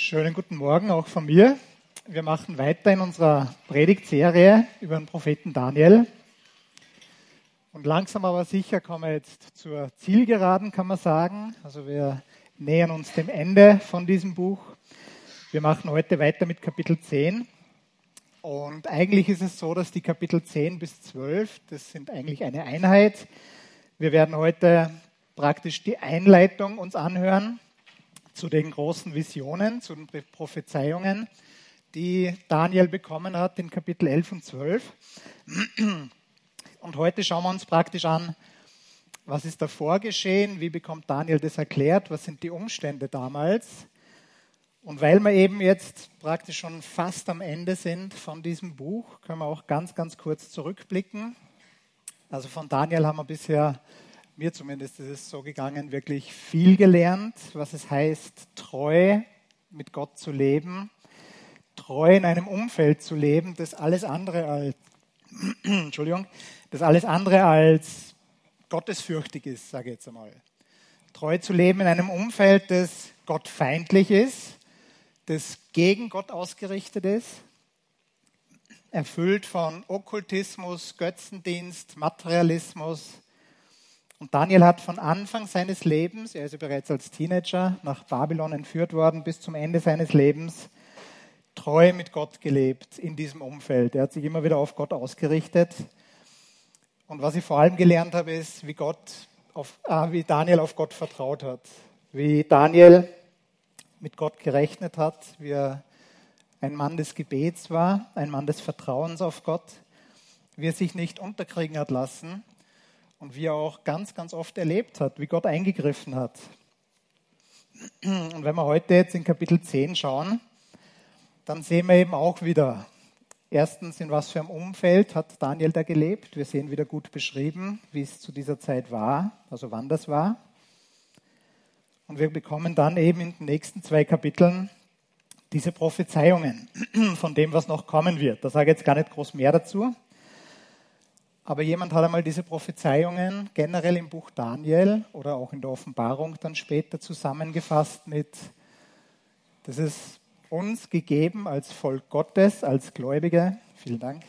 Schönen guten Morgen auch von mir. Wir machen weiter in unserer Predigtserie über den Propheten Daniel. Und langsam aber sicher kommen wir jetzt zur Zielgeraden, kann man sagen. Also wir nähern uns dem Ende von diesem Buch. Wir machen heute weiter mit Kapitel 10. Und eigentlich ist es so, dass die Kapitel 10 bis 12, das sind eigentlich eine Einheit. Wir werden heute praktisch die Einleitung uns anhören zu den großen Visionen, zu den Prophezeiungen, die Daniel bekommen hat in Kapitel 11 und 12. Und heute schauen wir uns praktisch an, was ist davor geschehen, wie bekommt Daniel das erklärt, was sind die Umstände damals. Und weil wir eben jetzt praktisch schon fast am Ende sind von diesem Buch, können wir auch ganz kurz zurückblicken. Also von Daniel haben wir bisher, mir zumindest ist es so gegangen, wirklich viel gelernt, was es heißt, treu mit Gott zu leben, treu in einem Umfeld zu leben, das alles andere als gottesfürchtig ist, sage ich jetzt einmal. Treu zu leben in einem Umfeld, das gottfeindlich ist, das gegen Gott ausgerichtet ist, erfüllt von Okkultismus, Götzendienst, Materialismus. Und Daniel hat von Anfang seines Lebens, er ist ja bereits als Teenager nach Babylon entführt worden, bis zum Ende seines Lebens treu mit Gott gelebt in diesem Umfeld. Er hat sich immer wieder auf Gott ausgerichtet. Und was ich vor allem gelernt habe, ist, wie Daniel auf Gott vertraut hat. Wie Daniel mit Gott gerechnet hat, wie er ein Mann des Gebets war, ein Mann des Vertrauens auf Gott, wie er sich nicht unterkriegen hat lassen und wie er auch ganz oft erlebt hat, wie Gott eingegriffen hat. Und wenn wir heute jetzt in Kapitel 10 schauen, dann sehen wir eben auch wieder, erstens, in was für einem Umfeld hat Daniel da gelebt. Wir sehen wieder gut beschrieben, wie es zu dieser Zeit war, also wann das war. Und wir bekommen dann eben in den nächsten 2 Kapiteln diese Prophezeiungen von dem, was noch kommen wird. Da sage ich jetzt gar nicht groß mehr dazu. Aber jemand hat einmal diese Prophezeiungen generell im Buch Daniel oder auch in der Offenbarung dann später zusammengefasst mit, das ist uns gegeben als Volk Gottes, als Gläubige, vielen Dank,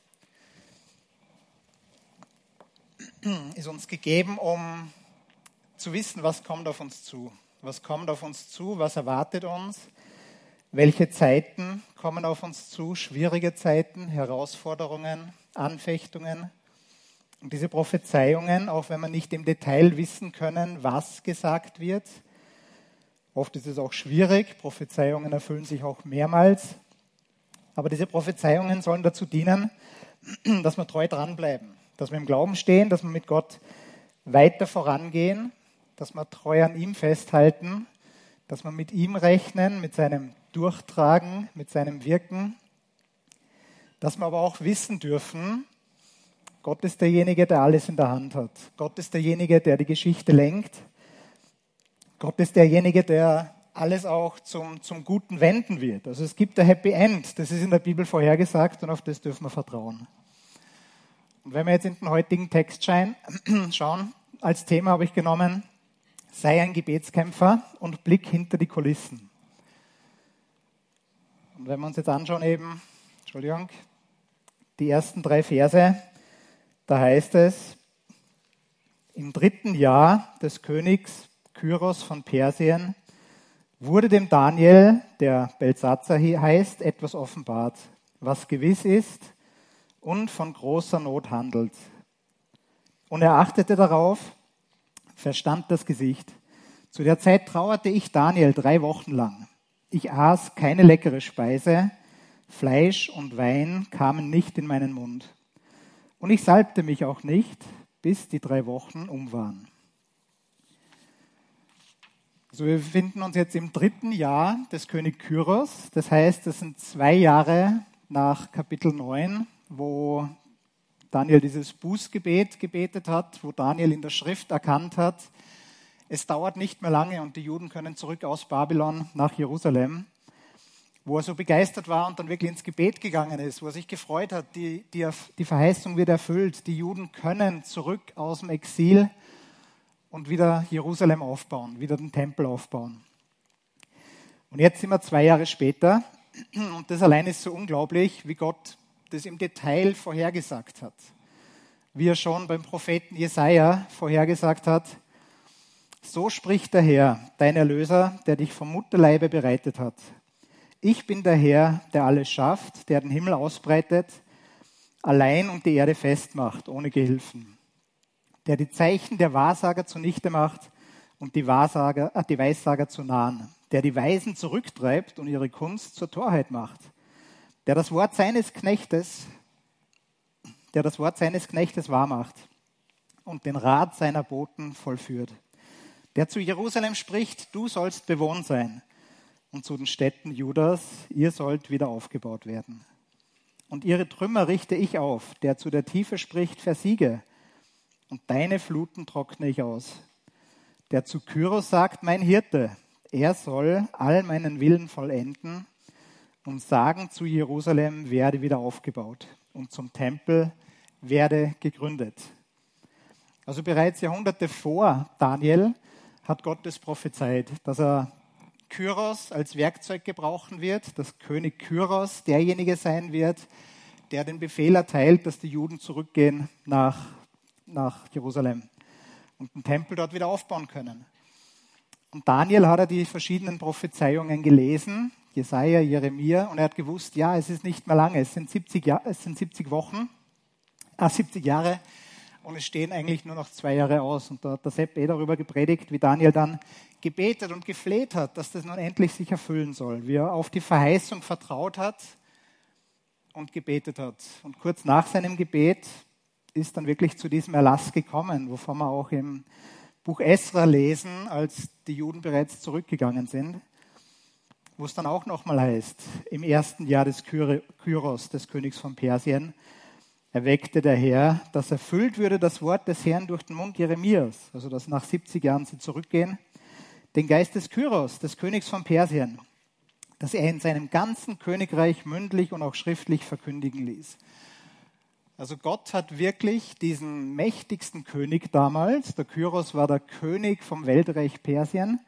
ist uns gegeben, um zu wissen, was kommt auf uns zu. Was kommt auf uns zu, was erwartet uns, welche Zeiten kommen auf uns zu, schwierige Zeiten, Herausforderungen, Anfechtungen. Und diese Prophezeiungen, auch wenn wir nicht im Detail wissen können, was gesagt wird, oft ist es auch schwierig, Prophezeiungen erfüllen sich auch mehrmals, aber diese Prophezeiungen sollen dazu dienen, dass wir treu dranbleiben, dass wir im Glauben stehen, dass wir mit Gott weiter vorangehen, dass wir treu an ihm festhalten, dass wir mit ihm rechnen, mit seinem Durchtragen, mit seinem Wirken, dass wir aber auch wissen dürfen, Gott ist derjenige, der alles in der Hand hat. Gott ist derjenige, der die Geschichte lenkt. Gott ist derjenige, der alles auch zum Guten wenden wird. Also es gibt ein Happy End, das ist in der Bibel vorhergesagt und auf das dürfen wir vertrauen. Und wenn wir jetzt in den heutigen Text schauen, als Thema habe ich genommen, sei ein Gebetskämpfer und Blick hinter die Kulissen. Und wenn wir uns jetzt anschauen die ersten 3 Verse, da heißt es, im 3. Jahr des Königs Kyros von Persien wurde dem Daniel, der Belsatzar heißt, etwas offenbart, was gewiss ist und von großer Not handelt. Und er achtete darauf, verstand das Gesicht. Zu der Zeit trauerte ich Daniel 3 Wochen lang. Ich aß keine leckere Speise, Fleisch und Wein kamen nicht in meinen Mund. Und ich salbte mich auch nicht, bis die 3 Wochen um waren. Also wir befinden uns jetzt im 3. Jahr des König Kyros. Das heißt, das sind 2 Jahre nach Kapitel 9, wo Daniel dieses Bußgebet gebetet hat, wo Daniel in der Schrift erkannt hat, es dauert nicht mehr lange und die Juden können zurück aus Babylon nach Jerusalem, wo er so begeistert war und dann wirklich ins Gebet gegangen ist, wo er sich gefreut hat, die Verheißung wird erfüllt, die Juden können zurück aus dem Exil und wieder Jerusalem aufbauen, wieder den Tempel aufbauen. Und jetzt sind wir 2 Jahre später und das allein ist so unglaublich, wie Gott das im Detail vorhergesagt hat. Wie er schon beim Propheten Jesaja vorhergesagt hat: So spricht der Herr, dein Erlöser, der dich vom Mutterleibe bereitet hat. Ich bin der Herr, der alles schafft, der den Himmel ausbreitet, allein und die Erde festmacht, ohne Gehilfen. Der die Zeichen der Wahrsager zunichte macht und die Weissager zu nahen. Der die Weisen zurücktreibt und ihre Kunst zur Torheit macht. Der das Wort seines Knechtes wahrmacht und den Rat seiner Boten vollführt. Der zu Jerusalem spricht: Du sollst bewohnt sein. Und zu den Städten Judas: Ihr sollt wieder aufgebaut werden. Und ihre Trümmer richte ich auf. Der zu der Tiefe spricht: Versiege. Und deine Fluten trockne ich aus. Der zu Kyros sagt: Mein Hirte. Er soll all meinen Willen vollenden und sagen zu Jerusalem: Werde wieder aufgebaut. Und zum Tempel: Werde gegründet. Also bereits Jahrhunderte vor Daniel hat Gott das prophezeit, dass er Kyros als Werkzeug gebrauchen wird, dass König Kyros derjenige sein wird, der den Befehl erteilt, dass die Juden zurückgehen nach Jerusalem und den Tempel dort wieder aufbauen können. Und Daniel hat die verschiedenen Prophezeiungen gelesen, Jesaja, Jeremia, und er hat gewusst, ja, es ist nicht mehr lange, es sind 70 Jahre und es stehen eigentlich nur noch 2 Jahre aus. Und da hat der Sepp darüber gepredigt, wie Daniel dann gebetet und gefleht hat, dass das nun endlich sich erfüllen soll, wie er auf die Verheißung vertraut hat und gebetet hat. Und kurz nach seinem Gebet ist dann wirklich zu diesem Erlass gekommen, wovon wir auch im Buch Esra lesen, als die Juden bereits zurückgegangen sind, wo es dann auch nochmal heißt: Im 1. Jahr des Kyros, des Königs von Persien, erweckte der Herr, dass erfüllt würde das Wort des Herrn durch den Mund Jeremias, also dass nach 70 Jahren sie zurückgehen, den Geist des Kyros, des Königs von Persien, dass er in seinem ganzen Königreich mündlich und auch schriftlich verkündigen ließ. Also Gott hat wirklich diesen mächtigsten König damals, der Kyros war der König vom Weltreich Persien,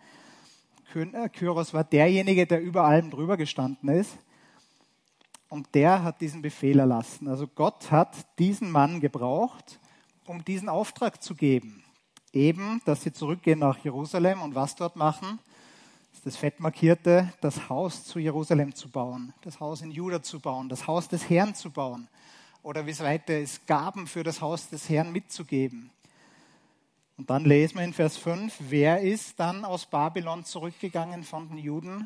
Kyros war derjenige, der über allem drüber gestanden ist, und der hat diesen Befehl erlassen. Also Gott hat diesen Mann gebraucht, um diesen Auftrag zu geben. Eben, dass sie zurückgehen nach Jerusalem und was dort machen, ist das fett markierte, das Haus zu Jerusalem zu bauen, das Haus in Juda zu bauen, das Haus des Herrn zu bauen. Oder wie es weiter ist, Gaben für das Haus des Herrn mitzugeben. Und dann lesen wir in Vers 5, wer ist dann aus Babylon zurückgegangen von den Juden?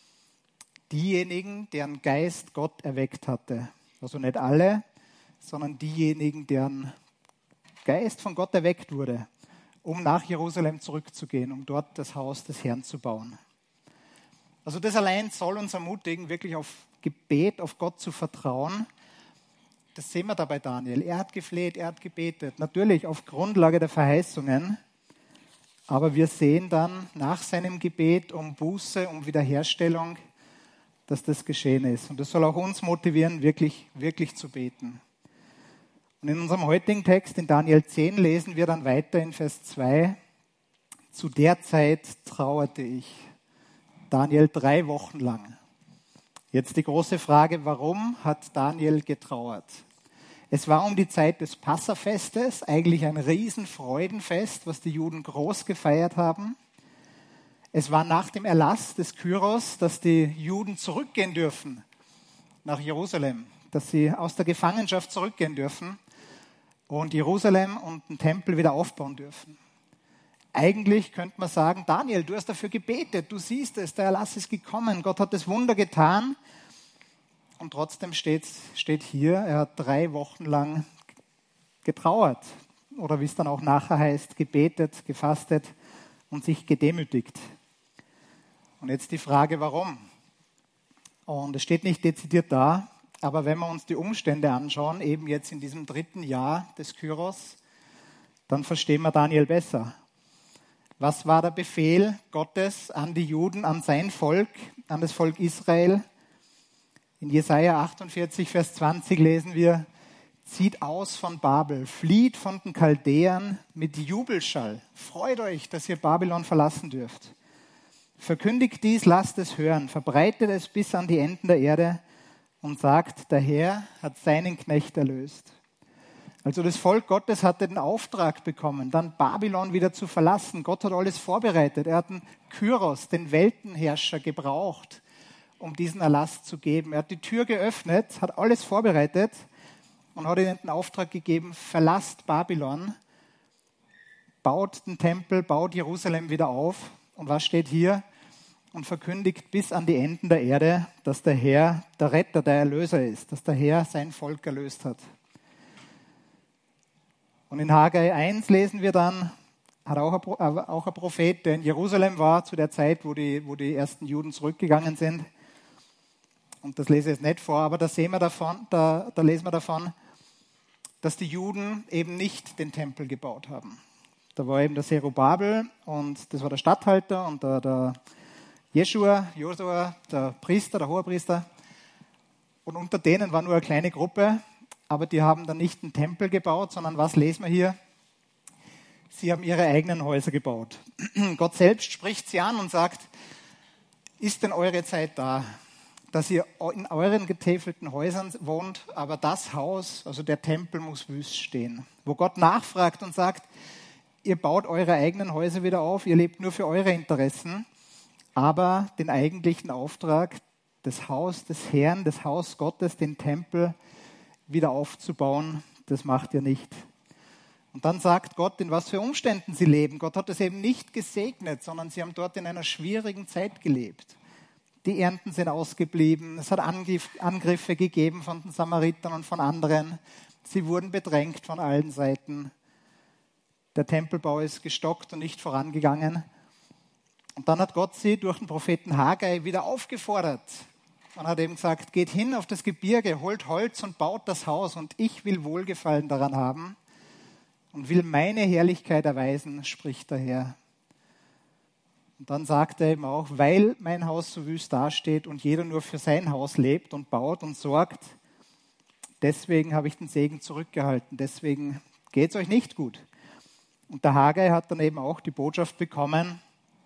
Diejenigen, deren Geist Gott erweckt hatte. Also nicht alle, sondern diejenigen, deren Geist von Gott erweckt wurde, um nach Jerusalem zurückzugehen, um dort das Haus des Herrn zu bauen. Also das allein soll uns ermutigen, wirklich auf Gebet, auf Gott zu vertrauen. Das sehen wir da bei Daniel. Er hat gefleht, er hat gebetet. Natürlich auf Grundlage der Verheißungen. Aber wir sehen dann nach seinem Gebet um Buße, um Wiederherstellung, dass das geschehen ist. Und das soll auch uns motivieren, wirklich zu beten. Und in unserem heutigen Text, in Daniel 10, lesen wir dann weiter in Vers 2. Zu der Zeit trauerte ich. Daniel 3 Wochen lang. Jetzt die große Frage, warum hat Daniel getrauert? Es war um die Zeit des Passafestes, eigentlich ein Riesenfreudenfest, was die Juden groß gefeiert haben. Es war nach dem Erlass des Kyros, dass die Juden zurückgehen dürfen nach Jerusalem, dass sie aus der Gefangenschaft zurückgehen dürfen und Jerusalem und den Tempel wieder aufbauen dürfen. Eigentlich könnte man sagen, Daniel, du hast dafür gebetet, du siehst es, der Erlass ist gekommen, Gott hat das Wunder getan. Und trotzdem steht hier, er hat 3 Wochen lang getrauert. Oder wie es dann auch nachher heißt, gebetet, gefastet und sich gedemütigt. Und jetzt die Frage, warum? Und es steht nicht dezidiert da, aber wenn wir uns die Umstände anschauen, eben jetzt in diesem 3. Jahr des Kyros, dann verstehen wir Daniel besser. Was war der Befehl Gottes an die Juden, an sein Volk, an das Volk Israel? In Jesaja 48, Vers 20 lesen wir, zieht aus von Babel, flieht von den Chaldäern mit Jubelschall. Freut euch, dass ihr Babylon verlassen dürft. Verkündigt dies, lasst es hören, verbreitet es bis an die Enden der Erde und sagt, der Herr hat seinen Knecht erlöst. Also das Volk Gottes hatte den Auftrag bekommen, dann Babylon wieder zu verlassen. Gott hat alles vorbereitet. Er hat den Kyros, den Weltenherrscher, gebraucht, um diesen Erlass zu geben. Er hat die Tür geöffnet, hat alles vorbereitet und hat ihnen den Auftrag gegeben, verlasst Babylon, baut den Tempel, baut Jerusalem wieder auf. Und was steht hier? Und verkündigt bis an die Enden der Erde, dass der Herr der Retter, der Erlöser ist, dass der Herr sein Volk erlöst hat. Und in Haggai 1 lesen wir dann, hat auch ein Prophet, der in Jerusalem war, zu der Zeit, wo die ersten Juden zurückgegangen sind. Und das lese ich jetzt nicht vor, aber da lesen wir davon, dass die Juden eben nicht den Tempel gebaut haben. Da war eben der Zerubabel und das war der Statthalter und der Josua, der Priester, der Hohepriester. Und unter denen war nur eine kleine Gruppe, aber die haben dann nicht einen Tempel gebaut, sondern was lesen wir hier? Sie haben ihre eigenen Häuser gebaut. Gott selbst spricht sie an und sagt, ist denn eure Zeit da, dass ihr in euren getäfelten Häusern wohnt, aber das Haus, also der Tempel, muss wüst stehen. Wo Gott nachfragt und sagt, ihr baut eure eigenen Häuser wieder auf, ihr lebt nur für eure Interessen, aber den eigentlichen Auftrag, das Haus des Herrn, das Haus Gottes, den Tempel wieder aufzubauen, das macht ihr nicht. Und dann sagt Gott, in was für Umständen sie leben. Gott hat es eben nicht gesegnet, sondern sie haben dort in einer schwierigen Zeit gelebt. Die Ernten sind ausgeblieben, es hat Angriffe gegeben von den Samaritern und von anderen. Sie wurden bedrängt von allen Seiten. Der Tempelbau ist gestockt und nicht vorangegangen. Und dann hat Gott sie durch den Propheten Haggai wieder aufgefordert und hat eben gesagt, geht hin auf das Gebirge, holt Holz und baut das Haus und ich will Wohlgefallen daran haben und will meine Herrlichkeit erweisen, spricht der Herr. Und dann sagt er eben auch, weil mein Haus so wüst dasteht und jeder nur für sein Haus lebt und baut und sorgt, deswegen habe ich den Segen zurückgehalten, deswegen geht es euch nicht gut. Und der Haggai hat dann eben auch die Botschaft bekommen,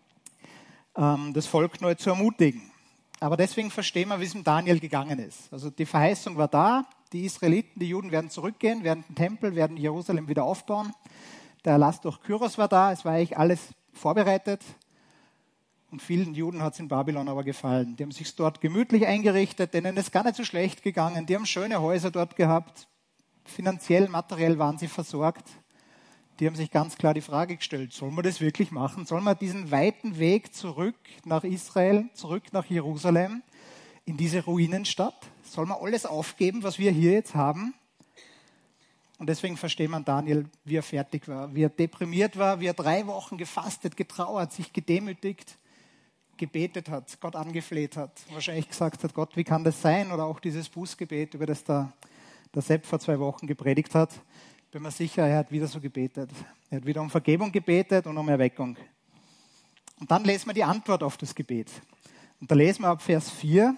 das Volk neu zu ermutigen. Aber deswegen verstehen wir, wie es mit Daniel gegangen ist. Also die Verheißung war da, die Israeliten, die Juden werden zurückgehen, werden den Tempel, werden Jerusalem wieder aufbauen. Der Erlass durch Kyros war da, es war eigentlich alles vorbereitet. Und vielen Juden hat es in Babylon aber gefallen. Die haben sich dort gemütlich eingerichtet, denen ist gar nicht so schlecht gegangen. Die haben schöne Häuser dort gehabt. Finanziell, materiell waren sie versorgt. Die haben sich ganz klar die Frage gestellt, sollen wir das wirklich machen? Sollen wir diesen weiten Weg zurück nach Israel, zurück nach Jerusalem, in diese Ruinenstadt? Sollen wir alles aufgeben, was wir hier jetzt haben? Und deswegen versteht man Daniel, wie er fertig war, wie er deprimiert war, wie er 3 Wochen gefastet, getrauert, sich gedemütigt, gebetet hat, Gott angefleht hat. Wahrscheinlich gesagt hat, Gott, wie kann das sein? Oder auch dieses Bußgebet, über das der Sepp vor 2 Wochen gepredigt hat. Bin mir sicher, er hat wieder so gebetet. Er hat wieder um Vergebung gebetet und um Erweckung. Und dann lesen wir die Antwort auf das Gebet. Und da lesen wir ab Vers 4.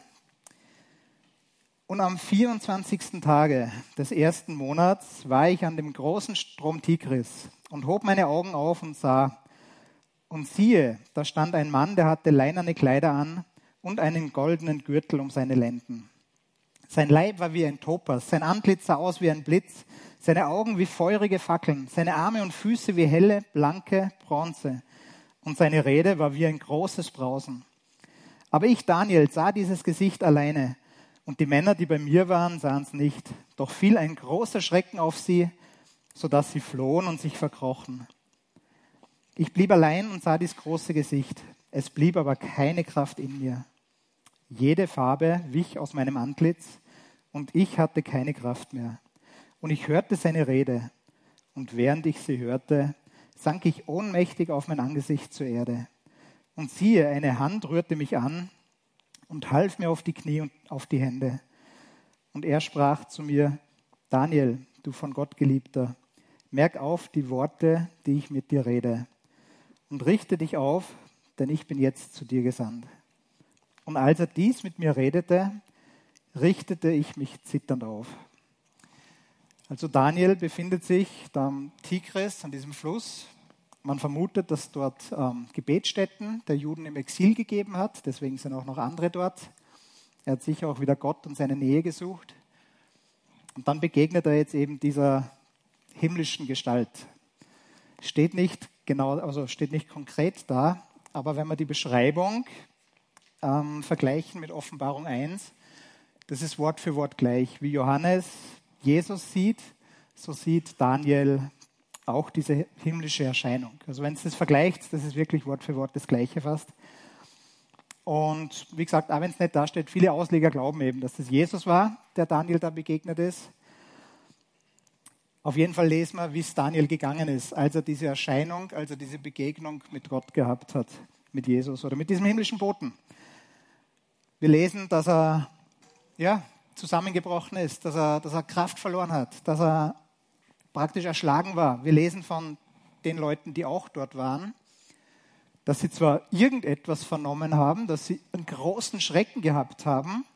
Und am 24. Tage des 1. Monats war ich an dem großen Strom Tigris und hob meine Augen auf und sah. Und siehe, da stand ein Mann, der hatte leinerne Kleider an und einen goldenen Gürtel um seine Lenden. Sein Leib war wie ein Topas, sein Antlitz sah aus wie ein Blitz, seine Augen wie feurige Fackeln, seine Arme und Füße wie helle, blanke Bronze. Und seine Rede war wie ein großes Brausen. Aber ich, Daniel, sah dieses Gesicht alleine, und die Männer, die bei mir waren, sahen es nicht. Doch fiel ein großer Schrecken auf sie, sodass sie flohen und sich verkrochen. Ich blieb allein und sah dies große Gesicht. Es blieb aber keine Kraft in mir. Jede Farbe wich aus meinem Antlitz, und ich hatte keine Kraft mehr. Und ich hörte seine Rede, und während ich sie hörte, sank ich ohnmächtig auf mein Angesicht zur Erde. Und siehe, eine Hand rührte mich an und half mir auf die Knie und auf die Hände. Und er sprach zu mir, Daniel, du von Gott Geliebter, merk auf die Worte, die ich mit dir rede, und richte dich auf, denn ich bin jetzt zu dir gesandt. Und als er dies mit mir redete, richtete ich mich zitternd auf. Also Daniel befindet sich da am Tigris, an diesem Fluss, Man vermutet, dass dort Gebetsstätten der Juden im Exil gegeben hat. Deswegen sind auch noch andere dort. Er hat sicher auch wieder Gott und seine Nähe gesucht. Und dann begegnet er jetzt eben dieser himmlischen Gestalt. Steht nicht genau, also steht nicht konkret da, aber wenn wir die Beschreibung vergleichen mit Offenbarung 1, das ist Wort für Wort gleich. Wie Johannes Jesus sieht, so sieht Daniel auch diese himmlische Erscheinung. Also wenn es das vergleicht, das ist wirklich Wort für Wort das Gleiche fast. Und wie gesagt, auch wenn es nicht da steht, viele Ausleger glauben eben, dass das Jesus war, der Daniel da begegnet ist. Auf jeden Fall lesen wir, wie es Daniel gegangen ist, als er diese Erscheinung, als er diese Begegnung mit Gott gehabt hat, mit Jesus oder mit diesem himmlischen Boten. Wir lesen, dass er zusammengebrochen ist, dass er Kraft verloren hat, dass er praktisch erschlagen war. Wir lesen von den Leuten, die auch dort waren, dass sie zwar irgendetwas vernommen haben, dass sie einen großen Schrecken gehabt haben,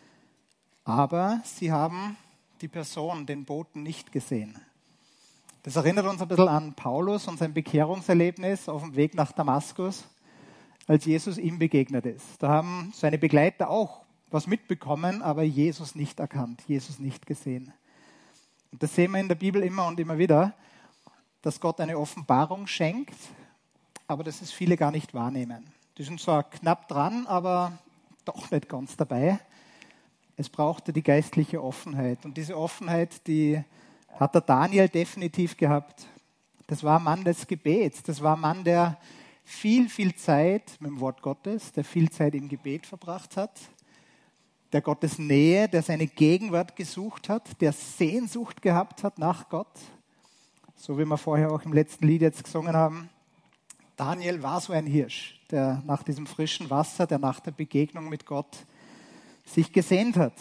aber sie haben die Person, den Boten, nicht gesehen. Das erinnert uns ein bisschen an Paulus und sein Bekehrungserlebnis auf dem Weg nach Damaskus, als Jesus ihm begegnet ist. Da haben seine Begleiter auch was mitbekommen, aber Jesus nicht erkannt, Jesus nicht gesehen. Und das sehen wir in der Bibel immer und immer wieder, dass Gott eine Offenbarung schenkt, aber dass es viele gar nicht wahrnehmen. Die sind zwar knapp dran, aber doch nicht ganz dabei. Es brauchte die geistliche Offenheit. Und diese Offenheit, die hat der Daniel definitiv gehabt. Das war ein Mann des Gebets. Das war ein Mann, der viel, viel Zeit mit dem Wort Gottes, der viel Zeit im Gebet verbracht hat, der Gottes Nähe, der seine Gegenwart gesucht hat, der Sehnsucht gehabt hat nach Gott. So wie wir vorher auch im letzten Lied jetzt gesungen haben. Daniel war so ein Hirsch, der nach diesem frischen Wasser, der nach der Begegnung mit Gott sich gesehnt hat.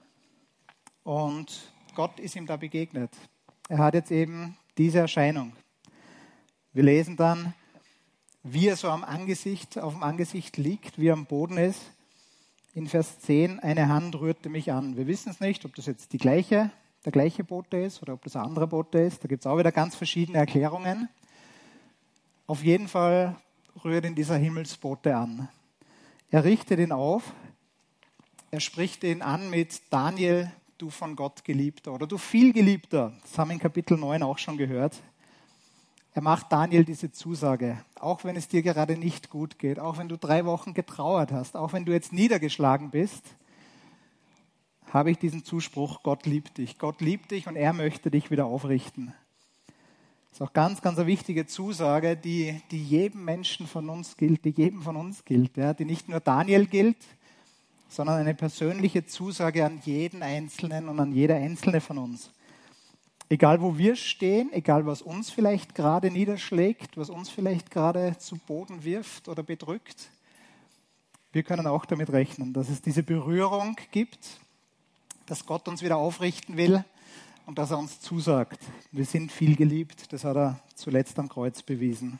Und Gott ist ihm da begegnet. Er hat jetzt eben diese Erscheinung. Wir lesen dann, wie er so auf dem Angesicht liegt, wie er am Boden ist. In Vers 10, eine Hand rührte mich an. Wir wissen es nicht, ob das jetzt der gleiche Bote ist oder ob das ein anderer Bote ist. Da gibt es auch wieder ganz verschiedene Erklärungen. Auf jeden Fall rührt ihn dieser Himmelsbote an. Er richtet ihn auf. Er spricht ihn an mit Daniel, du von Gott Geliebter oder du vielgeliebter. Das haben wir in Kapitel 9 auch schon gehört. Er macht Daniel diese Zusage, auch wenn es dir gerade nicht gut geht, auch wenn du 3 Wochen getrauert hast, auch wenn du jetzt niedergeschlagen bist, habe ich diesen Zuspruch, Gott liebt dich und er möchte dich wieder aufrichten. Das ist auch ganz, ganz eine wichtige Zusage, die jedem Menschen von uns gilt, die jedem von uns gilt, ja, die nicht nur Daniel gilt, sondern eine persönliche Zusage an jeden Einzelnen und an jede Einzelne von uns. Egal wo wir stehen, egal was uns vielleicht gerade niederschlägt, was uns vielleicht gerade zu Boden wirft oder bedrückt, wir können auch damit rechnen, dass es diese Berührung gibt, dass Gott uns wieder aufrichten will und dass er uns zusagt. Wir sind viel geliebt, das hat er zuletzt am Kreuz bewiesen.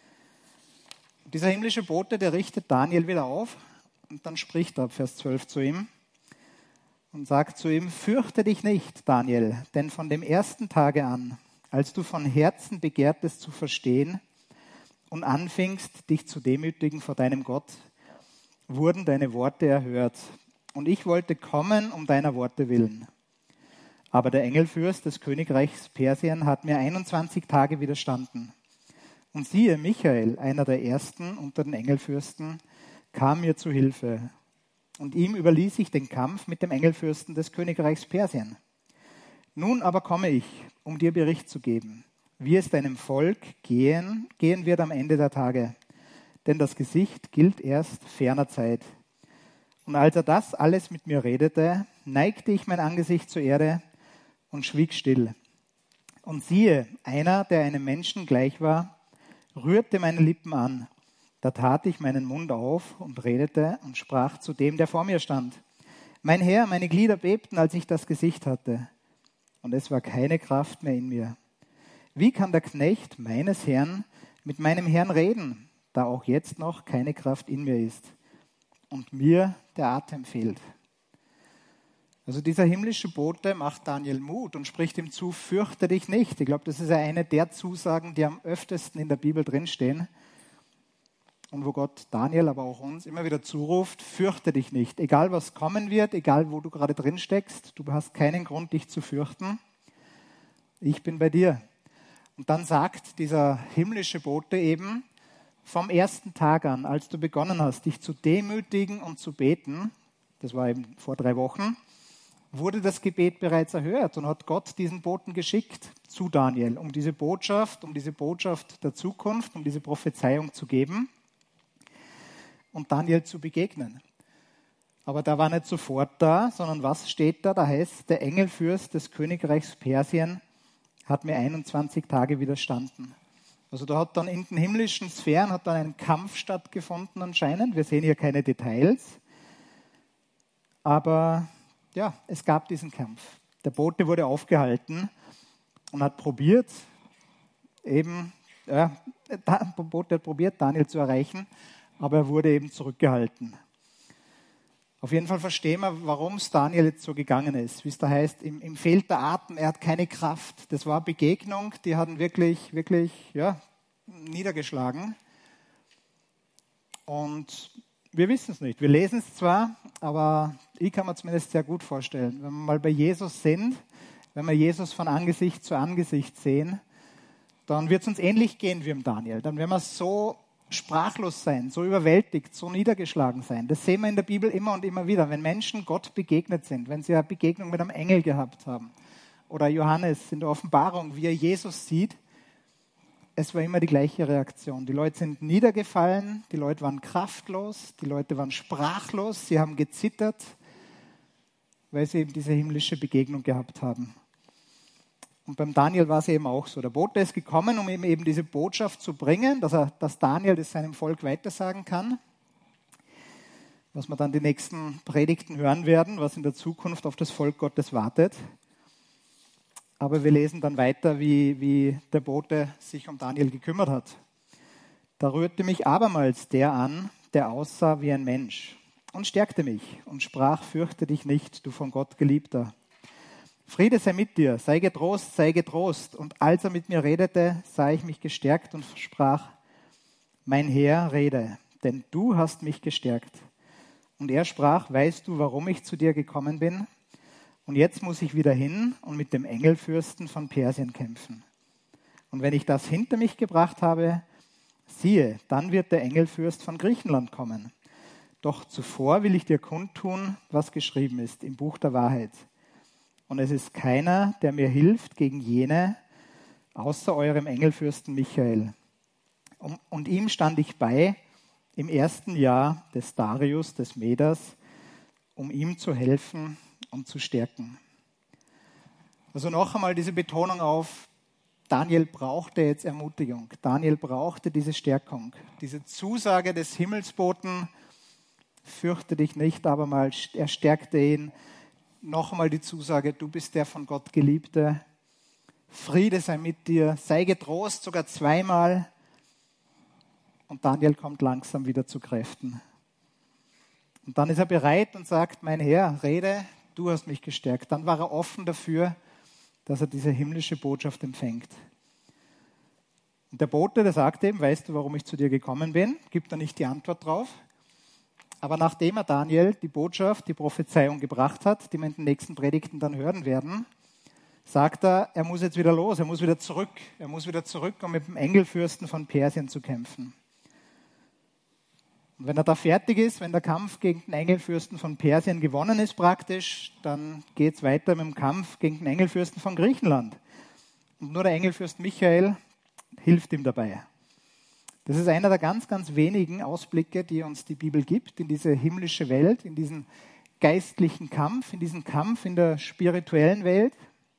Und dieser himmlische Bote, der richtet Daniel wieder auf und dann spricht er ab Vers 12 zu ihm. Und sagt zu ihm, fürchte dich nicht, Daniel, denn von dem ersten Tage an, als du von Herzen begehrtest zu verstehen und anfingst, dich zu demütigen vor deinem Gott, wurden deine Worte erhört. Und ich wollte kommen um deiner Worte willen. Aber der Engelfürst des Königreichs Persien hat mir 21 Tage widerstanden. Und siehe, Michael, einer der ersten unter den Engelfürsten, kam mir zu Hilfe. Und ihm überließ ich den Kampf mit dem Engelfürsten des Königreichs Persien. Nun aber komme ich, um dir Bericht zu geben, wie es deinem Volk gehen wird am Ende der Tage. Denn das Gesicht gilt erst ferner Zeit. Und als er das alles mit mir redete, neigte ich mein Angesicht zur Erde und schwieg still. Und siehe, einer, der einem Menschen gleich war, rührte meine Lippen an. Da tat ich meinen Mund auf und redete und sprach zu dem, der vor mir stand. Mein Herr, meine Glieder bebten, als ich das Gesicht hatte. Und es war keine Kraft mehr in mir. Wie kann der Knecht meines Herrn mit meinem Herrn reden, da auch jetzt noch keine Kraft in mir ist und mir der Atem fehlt? Also dieser himmlische Bote macht Daniel Mut und spricht ihm zu, fürchte dich nicht. Ich glaube, das ist ja eine der Zusagen, die am öftesten in der Bibel drinstehen. Und wo Gott Daniel, aber auch uns immer wieder zuruft, fürchte dich nicht. Egal was kommen wird, egal wo du gerade drin steckst, du hast keinen Grund, dich zu fürchten. Ich bin bei dir. Und dann sagt dieser himmlische Bote eben, vom ersten Tag an, als du begonnen hast, dich zu demütigen und zu beten, das war eben vor 3 Wochen, wurde das Gebet bereits erhört und hat Gott diesen Boten geschickt zu Daniel, um diese Botschaft der Zukunft, um diese Prophezeiung zu geben und Daniel zu begegnen. Aber der war nicht sofort da, sondern was steht da? Da heißt, der Engelfürst des Königreichs Persien hat mir 21 Tage widerstanden. Also da hat dann in den himmlischen Sphären hat dann ein Kampf stattgefunden anscheinend. Wir sehen hier keine Details. Aber ja, es gab diesen Kampf. Der Bote wurde aufgehalten und hat probiert, der Bote hat probiert, Daniel zu erreichen, aber er wurde eben zurückgehalten. Auf jeden Fall verstehen wir, warum es Daniel jetzt so gegangen ist. Wie es da heißt, ihm fehlt der Atem, er hat keine Kraft. Das war eine Begegnung, die hat ihn wirklich niedergeschlagen. Und wir wissen es nicht. Wir lesen es zwar, aber ich kann mir zumindest sehr gut vorstellen, wenn wir mal bei Jesus sind, wenn wir Jesus von Angesicht zu Angesicht sehen, dann wird es uns ähnlich gehen wie im Daniel. Dann werden wir so sprachlos sein, so überwältigt, so niedergeschlagen sein. Das sehen wir in der Bibel immer und immer wieder. Wenn Menschen Gott begegnet sind, wenn sie eine Begegnung mit einem Engel gehabt haben oder Johannes in der Offenbarung, wie er Jesus sieht, es war immer die gleiche Reaktion. Die Leute sind niedergefallen, die Leute waren kraftlos, die Leute waren sprachlos, sie haben gezittert, weil sie eben diese himmlische Begegnung gehabt haben. Und beim Daniel war es eben auch so. Der Bote ist gekommen, um ihm eben diese Botschaft zu bringen, dass Daniel das seinem Volk weitersagen kann, was wir dann die nächsten Predigten hören werden, was in der Zukunft auf das Volk Gottes wartet. Aber wir lesen dann weiter, wie der Bote sich um Daniel gekümmert hat. Da rührte mich abermals der an, der aussah wie ein Mensch und stärkte mich und sprach, fürchte dich nicht, du von Gott Geliebter. Friede sei mit dir, sei getrost, sei getrost. Und als er mit mir redete, sah ich mich gestärkt und sprach, mein Herr, rede, denn du hast mich gestärkt. Und er sprach, weißt du, warum ich zu dir gekommen bin? Und jetzt muss ich wieder hin und mit dem Engelfürsten von Persien kämpfen. Und wenn ich das hinter mich gebracht habe, siehe, dann wird der Engelfürst von Griechenland kommen. Doch zuvor will ich dir kundtun, was geschrieben ist im Buch der Wahrheit. Und es ist keiner, der mir hilft gegen jene, außer eurem Engelfürsten Michael. Und ihm stand ich bei im 1. Jahr des Darius, des Meders, um ihm zu helfen und zu stärken. Also noch einmal diese Betonung auf, Daniel brauchte jetzt Ermutigung. Daniel brauchte diese Stärkung, diese Zusage des Himmelsboten, fürchte dich nicht, aber mal, er stärkte ihn. Noch einmal die Zusage, du bist der von Gott Geliebte. Friede sei mit dir, sei getrost, sogar 2-mal. Und Daniel kommt langsam wieder zu Kräften. Und dann ist er bereit und sagt, mein Herr, rede, du hast mich gestärkt. Dann war er offen dafür, dass er diese himmlische Botschaft empfängt. Und der Bote, der sagt eben, weißt du, warum ich zu dir gekommen bin? Gibt er nicht die Antwort drauf. Aber nachdem er Daniel die Botschaft, die Prophezeiung gebracht hat, die wir in den nächsten Predigten dann hören werden, sagt er, er muss jetzt wieder los, er muss wieder zurück. Er muss wieder zurück, um mit dem Engelfürsten von Persien zu kämpfen. Und wenn er da fertig ist, wenn der Kampf gegen den Engelfürsten von Persien gewonnen ist praktisch, dann geht es weiter mit dem Kampf gegen den Engelfürsten von Griechenland. Und nur der Engelfürst Michael hilft ihm dabei. Das ist einer der ganz, ganz wenigen Ausblicke, die uns die Bibel gibt, in diese himmlische Welt, in diesen geistlichen Kampf, in diesen Kampf in der spirituellen Welt.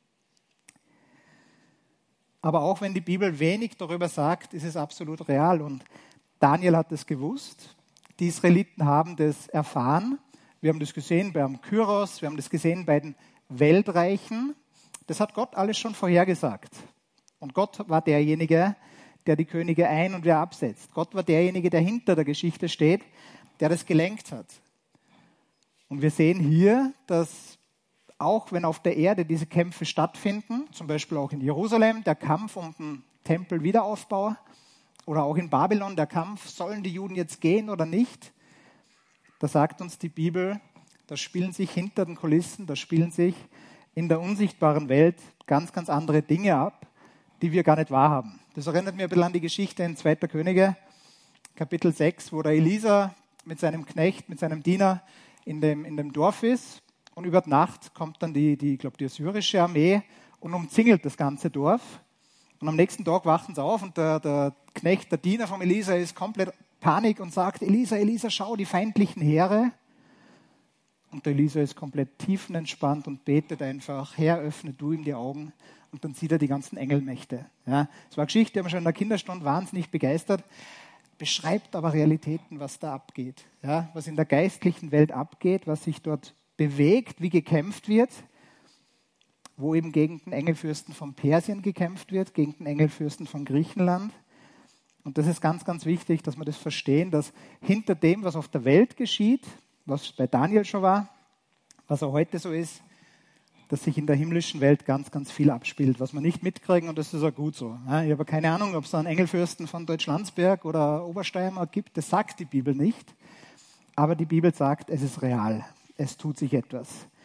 Aber auch wenn die Bibel wenig darüber sagt, ist es absolut real. Und Daniel hat es gewusst. Die Israeliten haben das erfahren. Wir haben das gesehen beim Kyros, wir haben das gesehen bei den Weltreichen. Das hat Gott alles schon vorhergesagt. Und Gott war derjenige, der die Könige ein- und wieder absetzt. Gott war derjenige, der hinter der Geschichte steht, der das gelenkt hat. Und wir sehen hier, dass auch wenn auf der Erde diese Kämpfe stattfinden, zum Beispiel auch in Jerusalem, der Kampf um den Tempelwiederaufbau oder auch in Babylon, der Kampf, sollen die Juden jetzt gehen oder nicht, da sagt uns die Bibel, da spielen sich hinter den Kulissen, da spielen sich in der unsichtbaren Welt ganz, ganz andere Dinge ab, die wir gar nicht wahrhaben. Das erinnert mich ein bisschen an die Geschichte in 2. Könige, Kapitel 6, wo der Elisa mit seinem Knecht, mit seinem Diener in dem Dorf ist und über Nacht kommt dann die assyrische Armee und umzingelt das ganze Dorf. Und am nächsten Tag wachen sie auf und der Knecht, der Diener von Elisa ist komplett Panik und sagt, Elisa, schau, die feindlichen Heere. Und der Elisa ist komplett tiefenentspannt und betet einfach, Herr, öffne du ihm die Augen. Und dann sieht er die ganzen Engelmächte. Ja, das war eine Geschichte, die haben wir schon in der Kinderstunde wahnsinnig begeistert. Beschreibt aber Realitäten, was da abgeht. Ja, was in der geistlichen Welt abgeht, was sich dort bewegt, wie gekämpft wird. Wo eben gegen den Engelfürsten von Persien gekämpft wird, gegen den Engelfürsten von Griechenland. Und das ist ganz, ganz wichtig, dass wir das verstehen, dass hinter dem, was auf der Welt geschieht, was bei Daniel schon war, was auch heute so ist, dass sich in der himmlischen Welt ganz, ganz viel abspielt, was wir nicht mitkriegen und das ist auch gut so. Ich habe keine Ahnung, ob es da einen Engelfürsten von Deutschlandsberg oder Obersteiermark gibt, das sagt die Bibel nicht. Aber die Bibel sagt, es ist real, es tut sich etwas.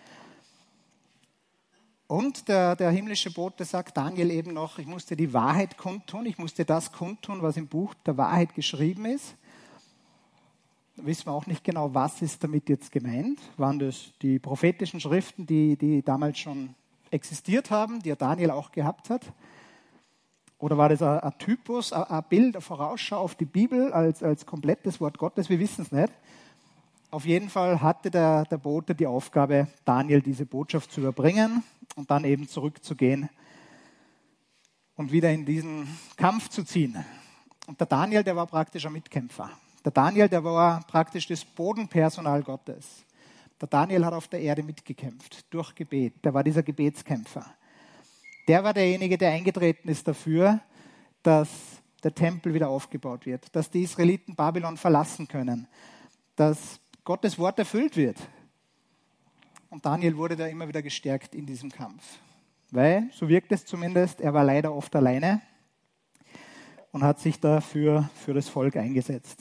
Und der himmlische Bote sagt Daniel eben noch, ich musste die Wahrheit kundtun, ich musste das kundtun, was im Buch der Wahrheit geschrieben ist. Da wissen wir auch nicht genau, was ist damit jetzt gemeint. Waren das die prophetischen Schriften, die damals schon existiert haben, die Daniel auch gehabt hat? Oder war das ein Typus, ein Bild, eine Vorausschau auf die Bibel als komplettes Wort Gottes? Wir wissen es nicht. Auf jeden Fall hatte der Bote die Aufgabe, Daniel diese Botschaft zu überbringen und dann eben zurückzugehen und wieder in diesen Kampf zu ziehen. Und der Daniel, der war praktisch ein Mitkämpfer. Der Daniel, der war praktisch das Bodenpersonal Gottes. Der Daniel hat auf der Erde mitgekämpft, durch Gebet. Der war dieser Gebetskämpfer. Der war derjenige, der eingetreten ist dafür, dass der Tempel wieder aufgebaut wird, dass die Israeliten Babylon verlassen können, dass Gottes Wort erfüllt wird. Und Daniel wurde da immer wieder gestärkt in diesem Kampf. Weil, so wirkt es zumindest, er war leider oft alleine und hat sich dafür für das Volk eingesetzt.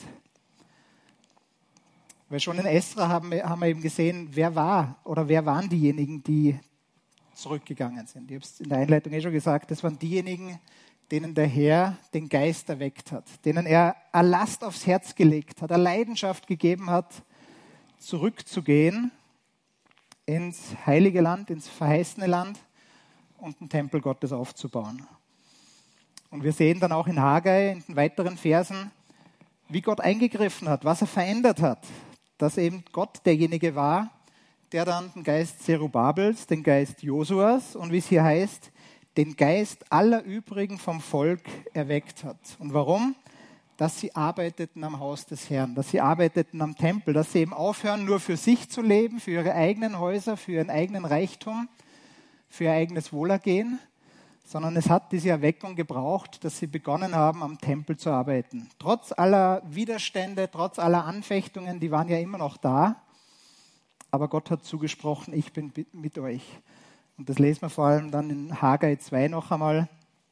Weil schon in Esra haben wir eben gesehen, wer waren diejenigen, die zurückgegangen sind. Ich habe es in der Einleitung schon gesagt, das waren diejenigen, denen der Herr den Geist erweckt hat, denen er eine Last aufs Herz gelegt hat, eine Leidenschaft gegeben hat, zurückzugehen ins heilige Land, ins verheißene Land und den Tempel Gottes aufzubauen. Und wir sehen dann auch in Haggai, in den weiteren Versen, wie Gott eingegriffen hat, was er verändert hat, dass eben Gott derjenige war, der dann den Geist Zerubabels, den Geist Josuas und wie es hier heißt, den Geist aller übrigen vom Volk erweckt hat. Und warum? Dass sie arbeiteten am Haus des Herrn, dass sie arbeiteten am Tempel, dass sie eben aufhören, nur für sich zu leben, für ihre eigenen Häuser, für ihren eigenen Reichtum, für ihr eigenes Wohlergehen, sondern es hat diese Erweckung gebraucht, dass sie begonnen haben, am Tempel zu arbeiten. Trotz aller Widerstände, trotz aller Anfechtungen, die waren ja immer noch da, aber Gott hat zugesprochen, ich bin mit euch. Und das lesen wir vor allem dann in Haggai 2 noch einmal,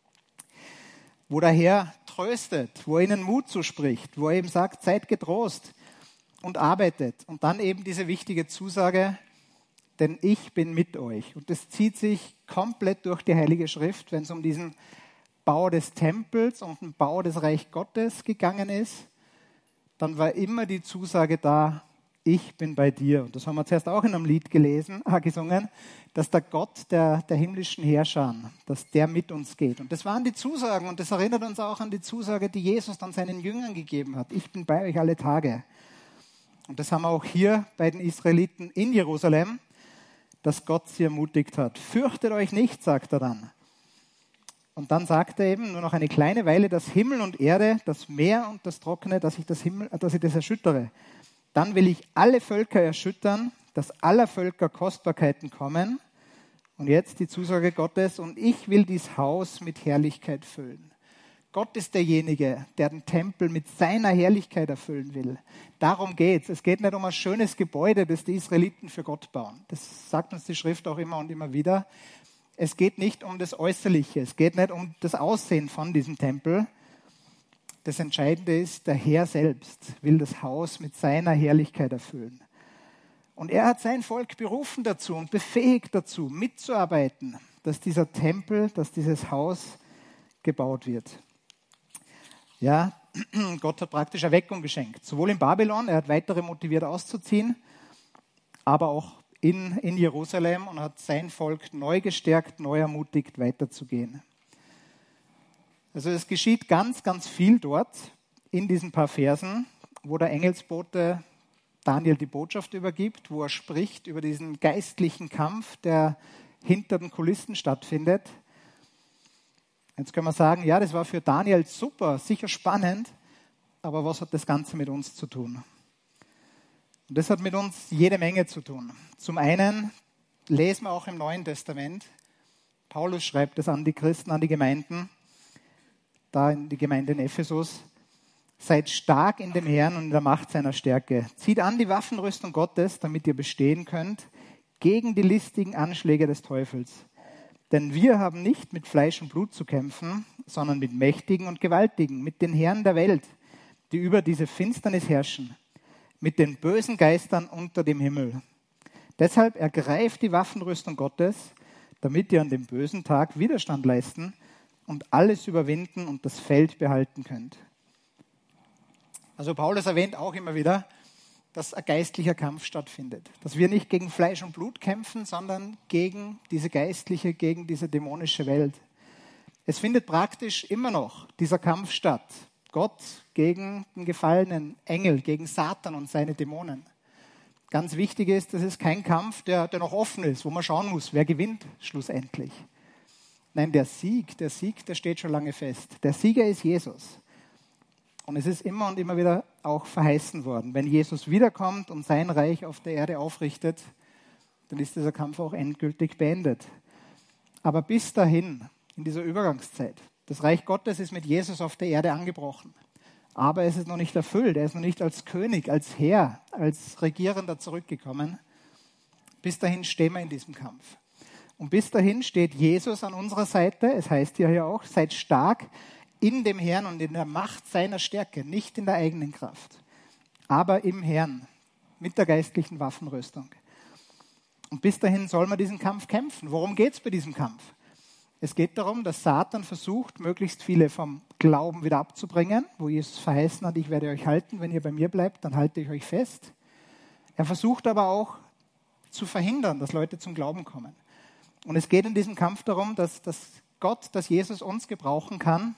wo der Herr tröstet, wo er ihnen Mut zuspricht, wo er eben sagt, seid getrost und arbeitet. Und dann eben diese wichtige Zusage, denn ich bin mit euch. Und das zieht sich komplett durch die Heilige Schrift, wenn es um diesen Bau des Tempels und den Bau des Reich Gottes gegangen ist, dann war immer die Zusage da, ich bin bei dir. Und das haben wir zuerst auch in einem Lied gesungen, dass der Gott der himmlischen Herrscher, dass der mit uns geht. Und das waren die Zusagen und das erinnert uns auch an die Zusage, die Jesus dann seinen Jüngern gegeben hat. Ich bin bei euch alle Tage. Und das haben wir auch hier bei den Israeliten in Jerusalem, dass Gott sie ermutigt hat. Fürchtet euch nicht, sagt er dann. Und dann sagt er eben, nur noch eine kleine Weile, dass Himmel und Erde, das Meer und das Trockene, dass ich das erschüttere. Dann will ich alle Völker erschüttern, dass aller Völker Kostbarkeiten kommen. Und jetzt die Zusage Gottes, und ich will dieses Haus mit Herrlichkeit füllen. Gott ist derjenige, der den Tempel mit seiner Herrlichkeit erfüllen will. Darum geht's. Es geht nicht um ein schönes Gebäude, das die Israeliten für Gott bauen. Das sagt uns die Schrift auch immer und immer wieder. Es geht nicht um das Äußerliche. Es geht nicht um das Aussehen von diesem Tempel. Das Entscheidende ist, der Herr selbst will das Haus mit seiner Herrlichkeit erfüllen. Und er hat sein Volk berufen dazu und befähigt dazu, mitzuarbeiten, dass dieser Tempel, dass dieses Haus gebaut wird. Ja, Gott hat praktisch Erweckung geschenkt. Sowohl in Babylon, er hat weitere motiviert auszuziehen, aber auch in Jerusalem und hat sein Volk neu gestärkt, neu ermutigt, weiterzugehen. Also es geschieht ganz, ganz viel dort in diesen paar Versen, wo der Engelsbote Daniel die Botschaft übergibt, wo er spricht über diesen geistlichen Kampf, der hinter den Kulissen stattfindet. Jetzt können wir sagen, ja, das war für Daniel super, sicher spannend, aber was hat das Ganze mit uns zu tun? Und das hat mit uns jede Menge zu tun. Zum einen lesen wir auch im Neuen Testament, Paulus schreibt es an die Christen, an die Gemeinden, da in die Gemeinde in Ephesus, seid stark in dem Herrn und in der Macht seiner Stärke. Zieht an die Waffenrüstung Gottes, damit ihr bestehen könnt gegen die listigen Anschläge des Teufels. Denn wir haben nicht mit Fleisch und Blut zu kämpfen, sondern mit Mächtigen und Gewaltigen, mit den Herren der Welt, die über diese Finsternis herrschen, mit den bösen Geistern unter dem Himmel. Deshalb ergreift die Waffenrüstung Gottes, damit ihr an dem bösen Tag Widerstand leisten und alles überwinden und das Feld behalten könnt. Also Paulus erwähnt auch immer wieder, dass ein geistlicher Kampf stattfindet. Dass wir nicht gegen Fleisch und Blut kämpfen, sondern gegen diese geistliche, gegen diese dämonische Welt. Es findet praktisch immer noch dieser Kampf statt. Gott gegen den gefallenen Engel, gegen Satan und seine Dämonen. Ganz wichtig ist, das ist kein Kampf, der noch offen ist, wo man schauen muss, wer gewinnt schlussendlich. Nein, der Sieg, der steht schon lange fest. Der Sieger ist Jesus. Und es ist immer und immer wieder auch verheißen worden. Wenn Jesus wiederkommt und sein Reich auf der Erde aufrichtet, dann ist dieser Kampf auch endgültig beendet. Aber bis dahin, in dieser Übergangszeit, das Reich Gottes ist mit Jesus auf der Erde angebrochen. Aber es ist noch nicht erfüllt. Er ist noch nicht als König, als Herr, als Regierender zurückgekommen. Bis dahin stehen wir in diesem Kampf. Und bis dahin steht Jesus an unserer Seite. Es heißt ja auch, seid stark in dem Herrn und in der Macht seiner Stärke, nicht in der eigenen Kraft, aber im Herrn, mit der geistlichen Waffenrüstung. Und bis dahin soll man diesen Kampf kämpfen. Worum geht es bei diesem Kampf? Es geht darum, dass Satan versucht, möglichst viele vom Glauben wieder abzubringen, wo Jesus verheißen hat, ich werde euch halten, wenn ihr bei mir bleibt, dann halte ich euch fest. Er versucht aber auch zu verhindern, dass Leute zum Glauben kommen. Und es geht in diesem Kampf darum, dass Gott, dass Jesus uns gebrauchen kann,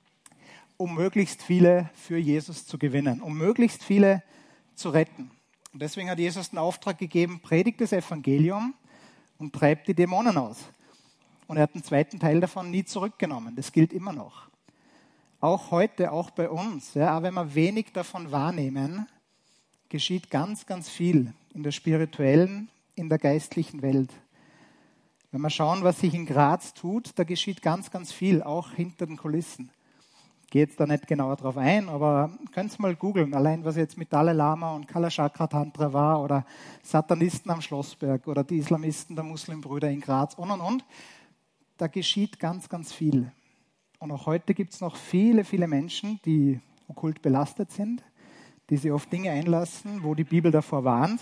um möglichst viele für Jesus zu gewinnen, um möglichst viele zu retten. Und deswegen hat Jesus den Auftrag gegeben, predigt das Evangelium und treibt die Dämonen aus. Und er hat den zweiten Teil davon nie zurückgenommen. Das gilt immer noch. Auch heute, auch bei uns, ja, auch wenn wir wenig davon wahrnehmen, geschieht ganz, ganz viel in der spirituellen, in der geistlichen Welt. Wenn wir schauen, was sich in Graz tut, da geschieht ganz, ganz viel, auch hinter den Kulissen. Ich gehe jetzt da nicht genauer drauf ein, aber könnt ihr mal googeln, allein was jetzt mit Dalai Lama und Kalachakra Tantra war oder Satanisten am Schlossberg oder die Islamisten der Muslimbrüder in Graz und. Da geschieht ganz, ganz viel. Und auch heute gibt es noch viele, viele Menschen, die okkult belastet sind, die sich auf Dinge einlassen, wo die Bibel davor warnt.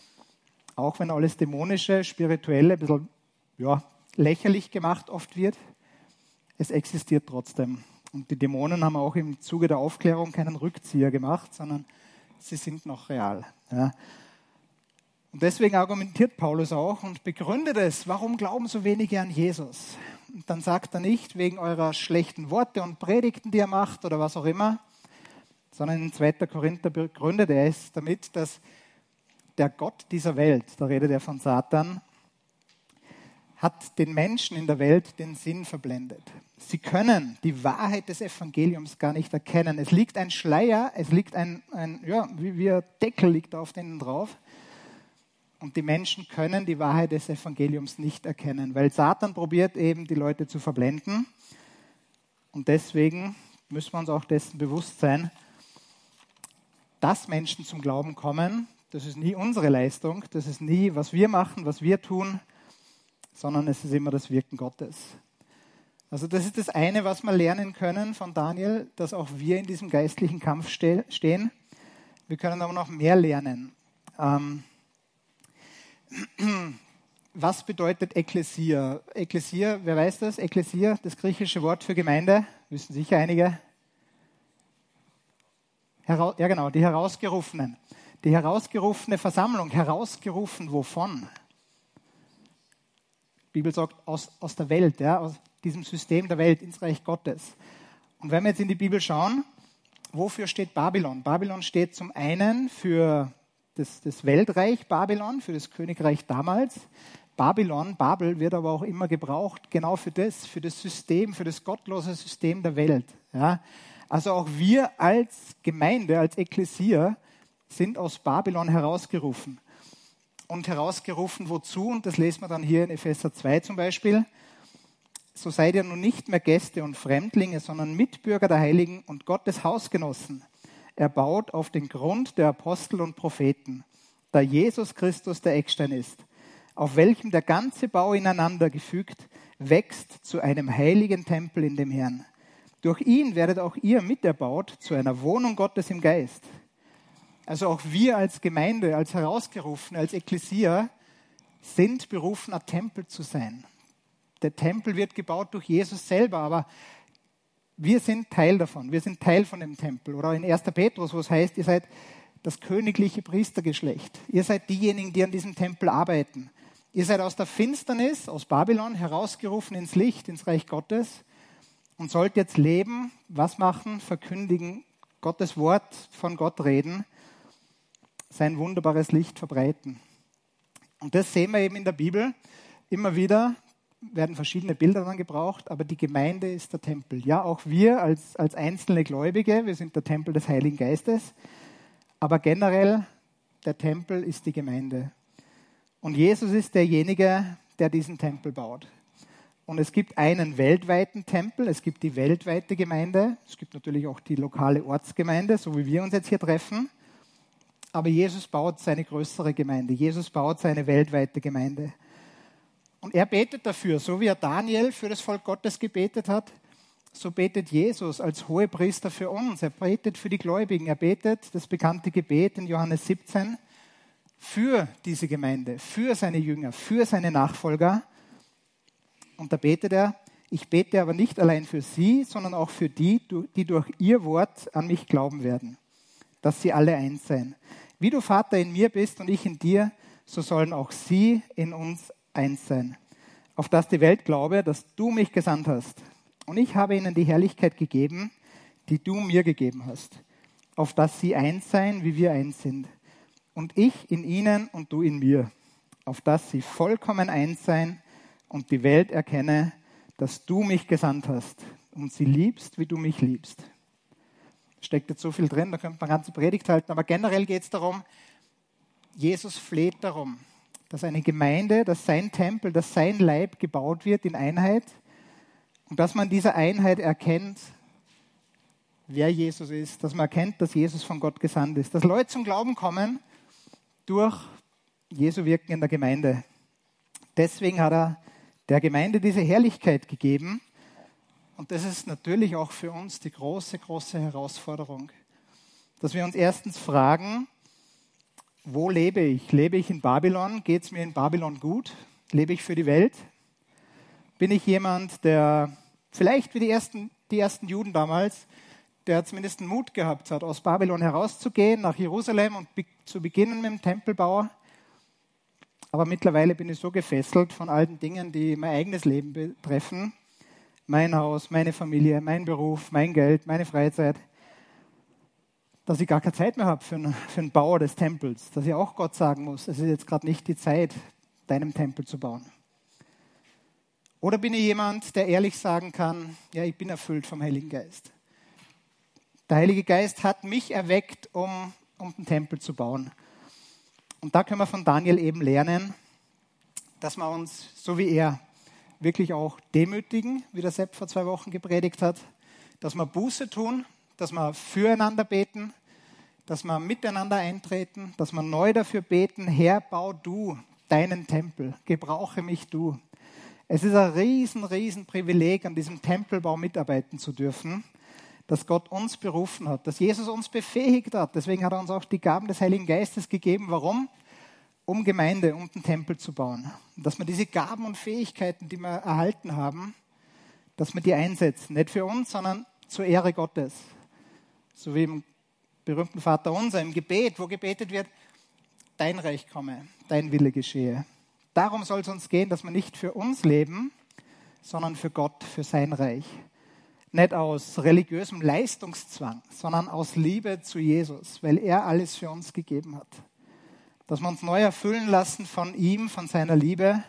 Auch wenn alles Dämonische, Spirituelle ein bisschen lächerlich gemacht oft wird, es existiert trotzdem. Und die Dämonen haben auch im Zuge der Aufklärung keinen Rückzieher gemacht, sondern sie sind noch real. Ja. Und deswegen argumentiert Paulus auch und begründet es, warum glauben so wenige an Jesus? Und dann sagt er nicht wegen eurer schlechten Worte und Predigten, die er macht oder was auch immer, sondern in 2. Korinther begründet er es damit, dass der Gott dieser Welt, da redet er von Satan, hat den Menschen in der Welt den Sinn verblendet. Sie können die Wahrheit des Evangeliums gar nicht erkennen. Es liegt ein Schleier, es liegt ein Deckel liegt auf denen drauf. Und die Menschen können die Wahrheit des Evangeliums nicht erkennen, weil Satan probiert eben, die Leute zu verblenden. Und deswegen müssen wir uns auch dessen bewusst sein, dass Menschen zum Glauben kommen. Das ist nie unsere Leistung, das ist nie, was wir machen, was wir tun, sondern es ist immer das Wirken Gottes. Also das ist das eine, was wir lernen können von Daniel, dass auch wir in diesem geistlichen Kampf stehen. Wir können aber noch mehr lernen. Was bedeutet Ekklesia? Ekklesia, wer weiß das? Ekklesia, das griechische Wort für Gemeinde, wissen sicher einige. Ja genau, die Herausgerufenen. Die herausgerufene Versammlung, herausgerufen wovon? Die Bibel sagt aus der Welt, ja, aus diesem System der Welt ins Reich Gottes. Und wenn wir jetzt in die Bibel schauen, wofür steht Babylon? Babylon steht zum einen für das Weltreich Babylon, für das Königreich damals. Babel wird aber auch immer gebraucht, genau für das System, für das gottlose System der Welt. Ja. Also auch wir als Gemeinde, als Ekklesia sind aus Babylon herausgerufen. Und herausgerufen wozu? Und das lesen wir dann hier in Epheser 2 zum Beispiel. So seid ihr nun nicht mehr Gäste und Fremdlinge, sondern Mitbürger der Heiligen und Gottes Hausgenossen. Erbaut auf den Grund der Apostel und Propheten, da Jesus Christus der Eckstein ist, auf welchem der ganze Bau ineinander gefügt wächst zu einem heiligen Tempel in dem Herrn. Durch ihn werdet auch ihr miterbaut zu einer Wohnung Gottes im Geist. Also auch wir als Gemeinde, als Herausgerufene, als Ekklesia sind berufen, ein Tempel zu sein. Der Tempel wird gebaut durch Jesus selber, aber wir sind Teil davon. Wir sind Teil von dem Tempel. Oder in 1. Petrus, wo es heißt, ihr seid das königliche Priestergeschlecht. Ihr seid diejenigen, die an diesem Tempel arbeiten. Ihr seid aus der Finsternis, aus Babylon, herausgerufen ins Licht, ins Reich Gottes und sollt jetzt leben, was machen, verkündigen, Gottes Wort von Gott reden, sein wunderbares Licht verbreiten. Und das sehen wir eben in der Bibel immer wieder, werden verschiedene Bilder dann gebraucht, aber die Gemeinde ist der Tempel. Ja, auch wir als einzelne Gläubige, wir sind der Tempel des Heiligen Geistes, aber generell der Tempel ist die Gemeinde. Und Jesus ist derjenige, der diesen Tempel baut. Und es gibt einen weltweiten Tempel, es gibt die weltweite Gemeinde, es gibt natürlich auch die lokale Ortsgemeinde, so wie wir uns jetzt hier treffen, aber Jesus baut seine größere Gemeinde, Jesus baut seine weltweite Gemeinde. Und er betet dafür, so wie er Daniel für das Volk Gottes gebetet hat, so betet Jesus als Hohepriester für uns. Er betet für die Gläubigen. Er betet das bekannte Gebet in Johannes 17 für diese Gemeinde, für seine Jünger, für seine Nachfolger. Und da betet er, ich bete aber nicht allein für sie, sondern auch für die, die durch ihr Wort an mich glauben werden, dass sie alle eins seien. Wie du, Vater, in mir bist und ich in dir, so sollen auch sie in uns eins sein, auf dass die Welt glaube, dass du mich gesandt hast. Und ich habe ihnen die Herrlichkeit gegeben, die du mir gegeben hast, auf dass sie eins seien, wie wir eins sind. Und ich in ihnen und du in mir, auf dass sie vollkommen eins seien und die Welt erkenne, dass du mich gesandt hast und sie liebst, wie du mich liebst. Steckt jetzt so viel drin, da könnte man eine ganze Predigt halten, aber generell geht es darum, Jesus fleht darum, dass eine Gemeinde, dass sein Tempel, dass sein Leib gebaut wird in Einheit und dass man dieser Einheit erkennt, wer Jesus ist, dass man erkennt, dass Jesus von Gott gesandt ist, dass Leute zum Glauben kommen durch Jesu Wirken in der Gemeinde. Deswegen hat er der Gemeinde diese Herrlichkeit gegeben und das ist natürlich auch für uns die große, große Herausforderung, dass wir uns erstens fragen, wo lebe ich? Lebe ich in Babylon? Geht es mir in Babylon gut? Lebe ich für die Welt? Bin ich jemand, der vielleicht wie die ersten Juden damals, der zumindest den Mut gehabt hat, aus Babylon herauszugehen, nach Jerusalem und zu beginnen mit dem Tempelbau? Aber mittlerweile bin ich so gefesselt von all den Dingen, die mein eigenes Leben betreffen. Mein Haus, meine Familie, mein Beruf, mein Geld, meine Freizeit, dass ich gar keine Zeit mehr habe für den Bau des Tempels, dass ich auch Gott sagen muss, es ist jetzt gerade nicht die Zeit, deinem Tempel zu bauen. Oder bin ich jemand, der ehrlich sagen kann, ja, ich bin erfüllt vom Heiligen Geist. Der Heilige Geist hat mich erweckt, um den Tempel zu bauen. Und da können wir von Daniel eben lernen, dass wir uns, so wie er, wirklich auch demütigen, wie der Sepp vor 2 Wochen gepredigt hat, dass wir Buße tun, dass wir füreinander beten, dass wir miteinander eintreten, dass wir neu dafür beten, Herr, bau du deinen Tempel, gebrauche mich du. Es ist ein riesen Privileg, an diesem Tempelbau mitarbeiten zu dürfen, dass Gott uns berufen hat, dass Jesus uns befähigt hat. Deswegen hat er uns auch die Gaben des Heiligen Geistes gegeben. Warum? Um Gemeinde, um den Tempel zu bauen. Und dass wir diese Gaben und Fähigkeiten, die wir erhalten haben, dass wir die einsetzen. Nicht für uns, sondern zur Ehre Gottes. So wie im berühmten Vaterunser, im Gebet, wo gebetet wird, dein Reich komme, dein Wille geschehe. Darum soll es uns gehen, dass wir nicht für uns leben, sondern für Gott, für sein Reich. Nicht aus religiösem Leistungszwang, sondern aus Liebe zu Jesus, weil er alles für uns gegeben hat. Dass wir uns neu erfüllen lassen von ihm, von seiner Liebe.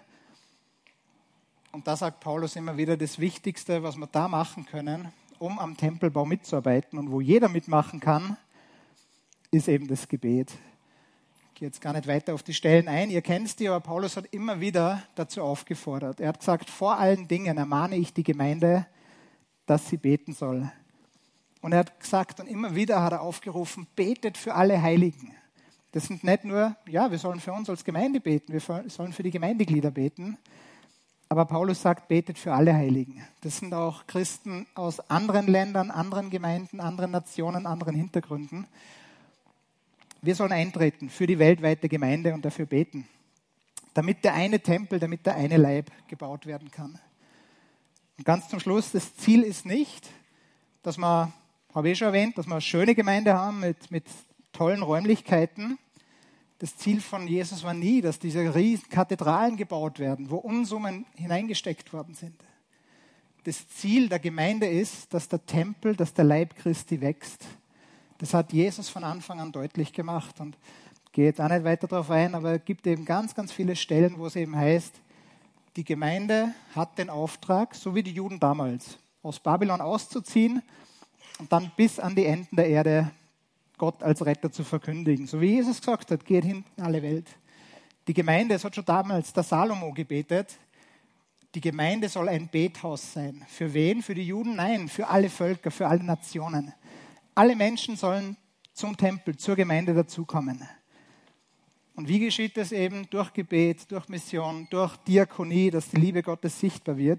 Und da sagt Paulus immer wieder, das Wichtigste, was wir da machen können, um am Tempelbau mitzuarbeiten und wo jeder mitmachen kann, ist eben das Gebet. Ich gehe jetzt gar nicht weiter auf die Stellen ein. Ihr kennt die, aber Paulus hat immer wieder dazu aufgefordert. Er hat gesagt, vor allen Dingen ermahne ich die Gemeinde, dass sie beten soll. Und er hat gesagt, und immer wieder hat er aufgerufen, betet für alle Heiligen. Das sind nicht nur, ja, wir sollen für uns als Gemeinde beten, wir sollen für die Gemeindeglieder beten, aber Paulus sagt, betet für alle Heiligen. Das sind auch Christen aus anderen Ländern, anderen Gemeinden, anderen Nationen, anderen Hintergründen. Wir sollen eintreten für die weltweite Gemeinde und dafür beten, damit der eine Tempel, damit der eine Leib gebaut werden kann. Und ganz zum Schluss, das Ziel ist nicht, dass wir, habe ich schon erwähnt, dass wir eine schöne Gemeinde haben mit tollen Räumlichkeiten. Das Ziel von Jesus war nie, dass diese riesen Kathedralen gebaut werden, wo Unsummen hineingesteckt worden sind. Das Ziel der Gemeinde ist, dass der Tempel, dass der Leib Christi wächst. Das hat Jesus von Anfang an deutlich gemacht und ich gehe jetzt auch nicht weiter darauf ein, aber es gibt eben ganz viele Stellen, wo es eben heißt, die Gemeinde hat den Auftrag, so wie die Juden damals, aus Babylon auszuziehen und dann bis an die Enden der Erde Gott als Retter zu verkündigen. So wie Jesus gesagt hat, geht hin in alle Welt. Die Gemeinde, es hat schon damals der Salomo gebetet, die Gemeinde soll ein Bethaus sein. Für wen? Für die Juden? Nein, für alle Völker, für alle Nationen. Alle Menschen sollen zum Tempel, zur Gemeinde dazukommen. Und wie geschieht das eben? Durch Gebet, durch Mission, durch Diakonie, dass die Liebe Gottes sichtbar wird.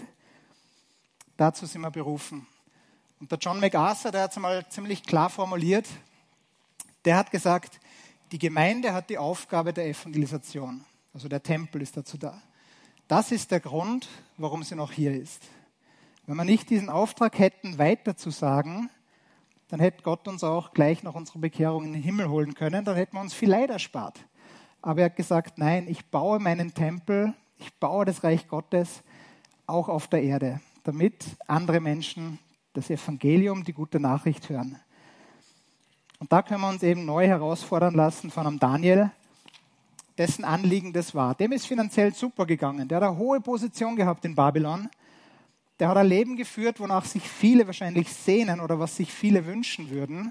Dazu sind wir berufen. Und der John MacArthur, der hat es einmal ziemlich klar formuliert, der hat gesagt, die Gemeinde hat die Aufgabe der Evangelisation. Also der Tempel ist dazu da. Das ist der Grund, warum sie noch hier ist. Wenn wir nicht diesen Auftrag hätten, weiter zu sagen, dann hätte Gott uns auch gleich nach unserer Bekehrung in den Himmel holen können, dann hätten wir uns viel Leid erspart. Aber er hat gesagt, nein, ich baue meinen Tempel, ich baue das Reich Gottes auch auf der Erde, damit andere Menschen das Evangelium, die gute Nachricht hören. Und da können wir uns eben neu herausfordern lassen von einem Daniel, dessen Anliegen das war. Dem ist finanziell super gegangen. Der hat eine hohe Position gehabt in Babylon. Der hat ein Leben geführt, wonach sich viele wahrscheinlich sehnen oder was sich viele wünschen würden.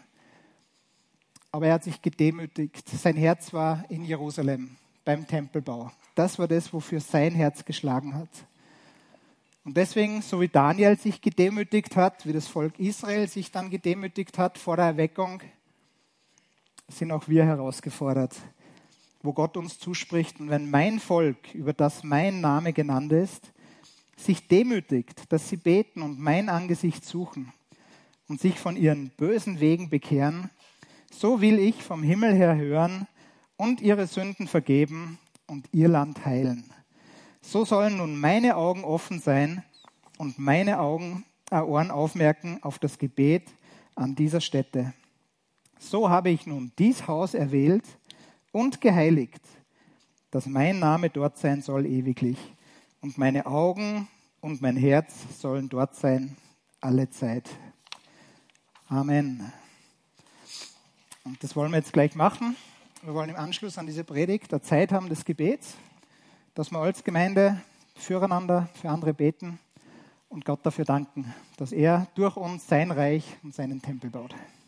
Aber er hat sich gedemütigt. Sein Herz war in Jerusalem beim Tempelbau. Das war das, wofür sein Herz geschlagen hat. Und deswegen, so wie Daniel sich gedemütigt hat, wie das Volk Israel sich dann gedemütigt hat vor der Erweckung, sind auch wir herausgefordert, wo Gott uns zuspricht. Und wenn mein Volk, über das mein Name genannt ist, sich demütigt, dass sie beten und mein Angesicht suchen und sich von ihren bösen Wegen bekehren, so will ich vom Himmel her hören und ihre Sünden vergeben und ihr Land heilen. So sollen nun meine Augen offen sein und meine Ohren aufmerken auf das Gebet an dieser Stätte. So habe ich nun dies Haus erwählt und geheiligt, dass mein Name dort sein soll ewiglich. Und meine Augen und mein Herz sollen dort sein alle Zeit. Amen. Und das wollen wir jetzt gleich machen. Wir wollen im Anschluss an diese Predigt eine Zeit haben des Gebets, dass wir als Gemeinde füreinander, für andere beten und Gott dafür danken, dass er durch uns sein Reich und seinen Tempel baut.